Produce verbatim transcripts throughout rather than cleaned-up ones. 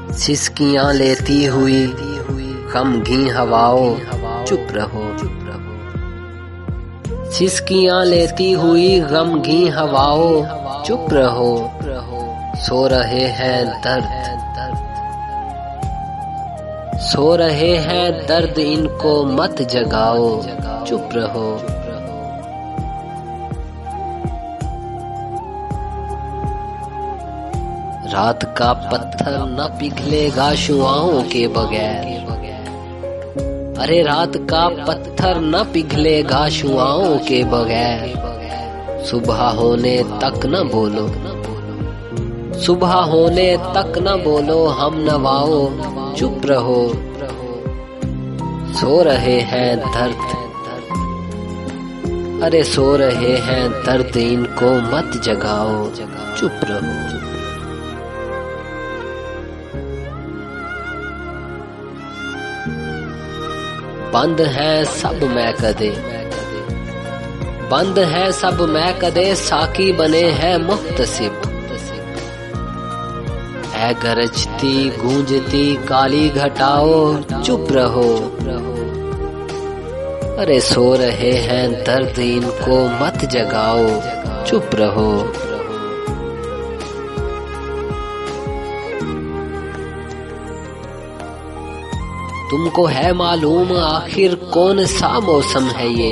सिसकियां लेती हुई गमगीन हवाओं, चुप रहो। सिसकियां लेती हुई गमगीन हवाओं, चुप रहो। सो रहे हैं दर्द, सो रहे हैं दर्द, इनको मत जगाओ, चुप रहो। रात का पत्थर न पिघलेगा शुआओं के बगैर। अरे रात का पत्थर न पिघलेगा शुआओं के बगैर। सुबह होने तक न बोलो, सुबह होने तक न बोलो हम नवाओ, चुप रहो। सो रहे हैं दर्द, अरे सो रहे हैं दर्द, इनको मत जगाओ, चुप रहो। बंद है सब मैं कदे, बंद है सब मैं कदे, साकी बने हैं मुख्तसिब। है गरजती गूंजती काली घटाओ, चुप रहो। अरे सो रहे हैं दर्द, इनको मत जगाओ, चुप रहो। तुमको है मालूम आखिर कौन सा मौसम है ये?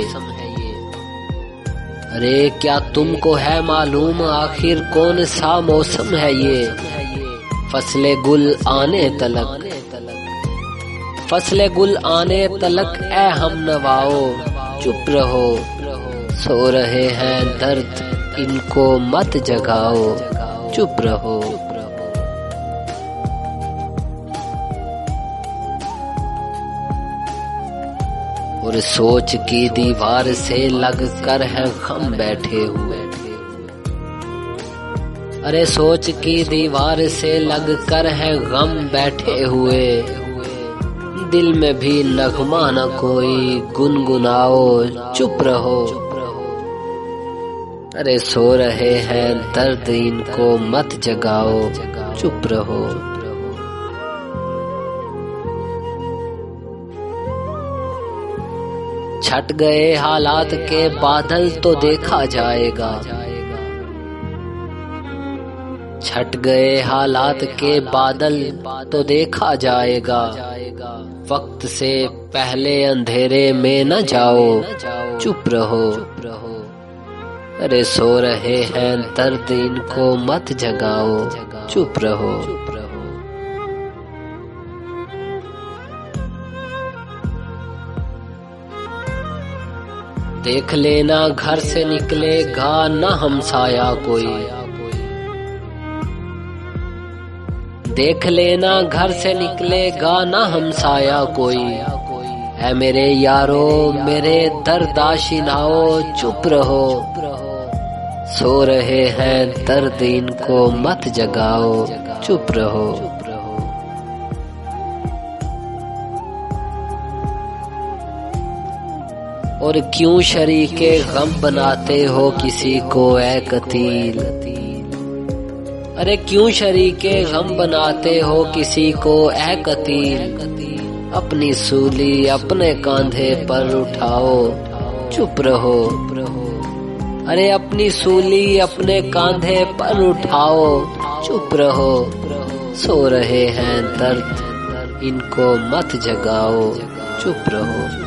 अरे क्या तुमको है मालूम आखिर कौन सा मौसम है ये? फसले गुल आने तलक, फसले गुल आने तलक ए हम नवाओ, चुप रहो। सो रहे हैं दर्द, इनको मत जगाओ, चुप रहो। और सोच की दीवार से लग कर है गम बैठे हुए। अरे सोच की दीवार से लग कर है गम बैठे हुए। दिल में भी नगमा न कोई गुनगुनाओ, चुप रहो। अरे सो रहे हैं दर्द, इनको मत जगाओ, चुप रहो। छट गए हालात के बादल तो देखा जाएगा, छट गए हालात के बादल तो देखा जाएगा। वक्त से पहले अंधेरे में न जाओ, चुप रहो। अरे सो रहे हैं दर्द, इनको मत जगाओ, चुप रहो। देख लेना घर से निकलेगा न हमसाया कोई, देख लेना घर से निकलेगा न हमसाया कोई। ऐ मेरे यारो मेरे दर्द आशिनाओ, चुप रहो। सो रहे हैं दर्द, इनको मत जगाओ, चुप रहो। और क्यों शरीके गम बनाते हो किसी को ऐ कतील? अरे क्यों शरीके गम बनाते हो किसी को ऐ कतील? अपनी सूली अपने कांधे पर उठाओ, चुप रहो। अरे अपनी सूली अपने कांधे पर उठाओ, चुप रहो। सो रहे हैं दर्द, इनको मत जगाओ, चुप रहो।